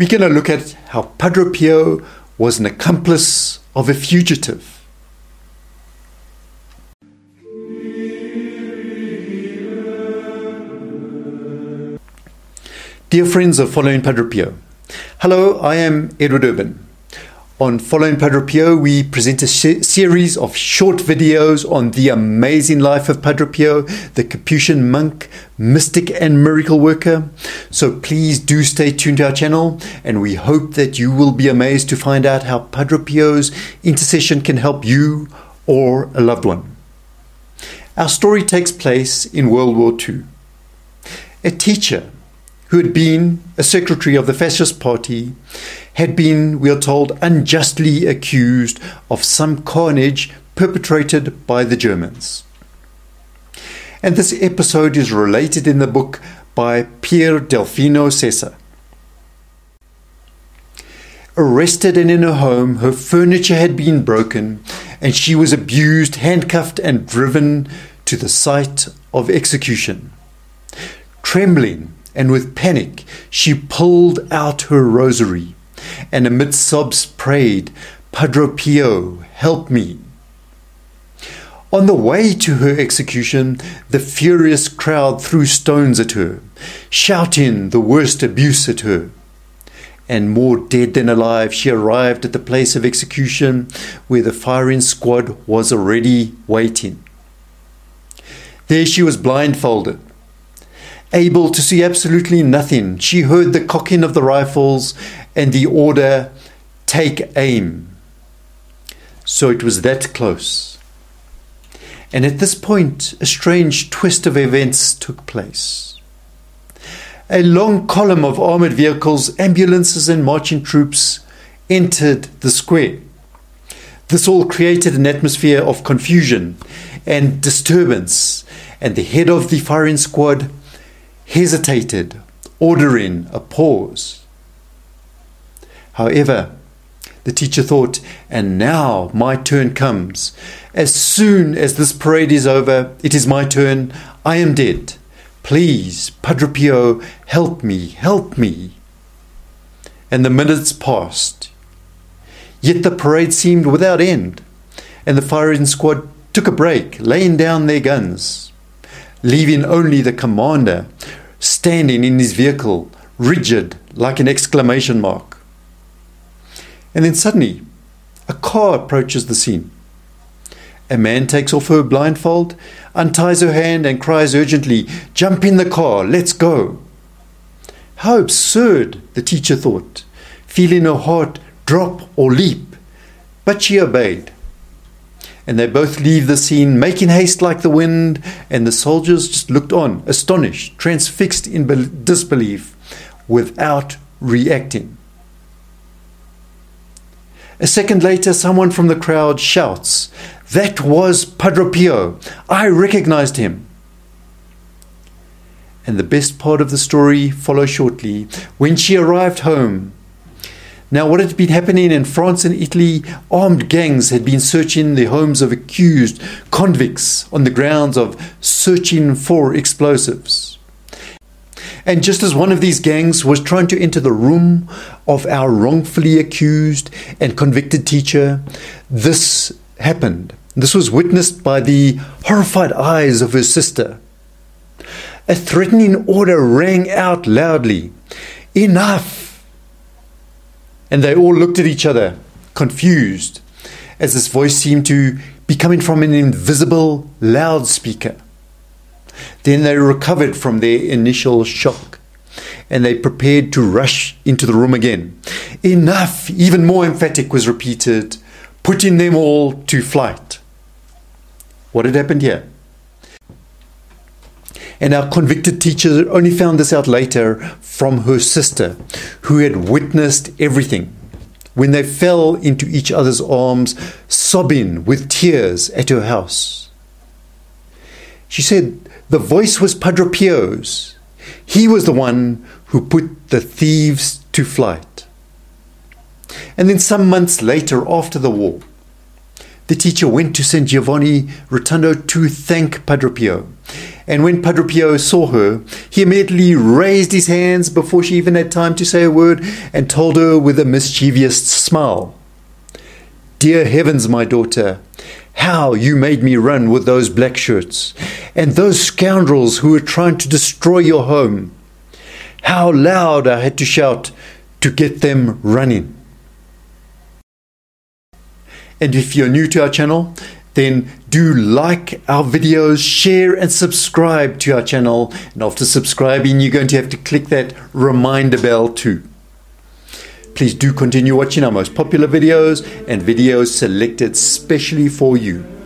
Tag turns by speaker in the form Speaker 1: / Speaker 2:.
Speaker 1: we're going to look at how Padre Pio was an accomplice of a fugitive. Dear friends of Following Padre Pio, hello, I am Edward Urban. On Following Padre Pio, we present a series of short videos on the amazing life of Padre Pio, the Capuchin monk, mystic and miracle worker. So please do stay tuned to our channel, and we hope that you will be amazed to find out how Padre Pio's intercession can help you or a loved one. Our story takes place in World War II. A teacher who had been a secretary of the fascist party, had been, we are told, unjustly accused of some carnage perpetrated by the Germans. And this episode is related in the book by Pier Delfino Sessa. Arrested and in her home, her furniture had been broken, and she was abused, handcuffed, and driven to the site of execution. Trembling and with panic, she pulled out her rosary and amid sobs prayed, "Padre Pio, help me." On the way to her execution, the furious crowd threw stones at her, shouting the worst abuse at her. And more dead than alive, she arrived at the place of execution where the firing squad was already waiting. There she was blindfolded. Able to see absolutely nothing, she heard the cocking of the rifles and the order, "Take aim." So it was that close. And at this point, a strange twist of events took place. A long column of armored vehicles, ambulances and marching troops entered the square. This all created an atmosphere of confusion and disturbance, and the head of the firing squad hesitated, ordering a pause. However, the teacher thought, and now my turn comes. As soon as this parade is over, it is my turn. I am dead. Please, Padre Pio, help me, help me. And the minutes passed. Yet the parade seemed without end, and the firing squad took a break, laying down their guns, leaving only the commander standing in his vehicle, rigid like an exclamation mark. And then suddenly, a car approaches the scene. A man takes off her blindfold, unties her hand and cries urgently, "Jump in the car, let's go." How absurd, the teacher thought, feeling her heart drop or leap. But she obeyed. And they both leave the scene, making haste like the wind, and the soldiers just looked on, astonished, transfixed in disbelief, without reacting. A second later, someone from the crowd shouts, "That was Padre Pio. I recognized him." And the best part of the story follows shortly, when she arrived home. Now, what had been happening in France and Italy, armed gangs had been searching the homes of accused convicts on the grounds of searching for explosives. And just as one of these gangs was trying to enter the room of our wrongfully accused and convicted teacher, this happened. This was witnessed by the horrified eyes of her sister. A threatening order rang out loudly, "Enough!" And they all looked at each other, confused, as this voice seemed to be coming from an invisible loudspeaker. Then they recovered from their initial shock, and they prepared to rush into the room again. "Enough!" even more emphatic, was repeated, putting them all to flight. What had happened here? And our convicted teacher only found this out later from her sister, who had witnessed everything, when they fell into each other's arms, sobbing with tears at her house. She said the voice was Padre Pio's. He was the one who put the thieves to flight. And then some months later, after the war, the teacher went to St. Giovanni Rotondo to thank Padre Pio. And when Padre Pio saw her, he immediately raised his hands before she even had time to say a word and told her with a mischievous smile, "Dear heavens, my daughter, how you made me run with those black shirts and those scoundrels who were trying to destroy your home. How loud I had to shout to get them running." And if you're new to our channel, then do like our videos, share and subscribe to our channel. And after subscribing, you're going to have to click that reminder bell too. Please do continue watching our most popular videos and videos selected specially for you.